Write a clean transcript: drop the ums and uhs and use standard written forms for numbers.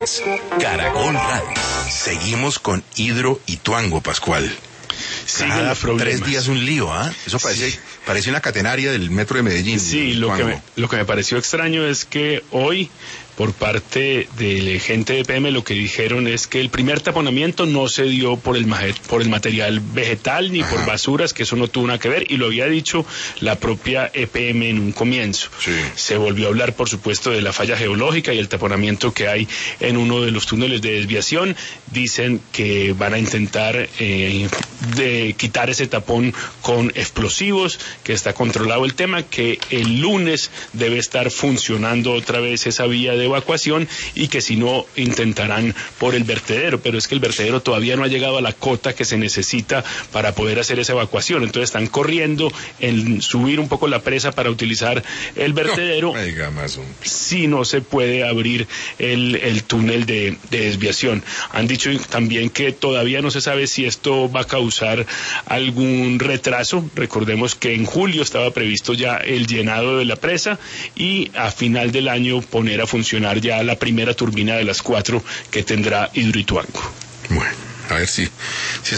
Caracol Radio. Seguimos con Hidroituango, Pascual. Cada 3 días un lío, ¿ah? Eso parece una catenaria del metro de Medellín. Sí, lo que me pareció extraño es que hoy, por parte de gente de EPM, lo que dijeron es que el primer taponamiento no se dio por el material vegetal ni por basuras, que eso no tuvo nada que ver, y lo había dicho la propia EPM en un comienzo. Sí. Se volvió a hablar, por supuesto, de la falla geológica y el taponamiento que hay en uno de los túneles de desviación. Dicen que van a intentar de quitar ese tapón con explosivos, que está controlado el tema, que el lunes debe estar funcionando otra vez esa vía de evacuación, y que si no intentarán por el vertedero, pero es que el vertedero todavía no ha llegado a la cota que se necesita para poder hacer esa evacuación. Entonces están corriendo en subir un poco la presa para utilizar el vertedero. Si no se puede abrir el túnel de desviación. Han dicho también que todavía no se sabe si esto va a causar algún retraso. Recordemos que en julio estaba previsto ya el llenado de la presa y a final del año poner a funcionar ya la primera turbina de las 4 que tendrá Hidroituango. Bueno, a ver si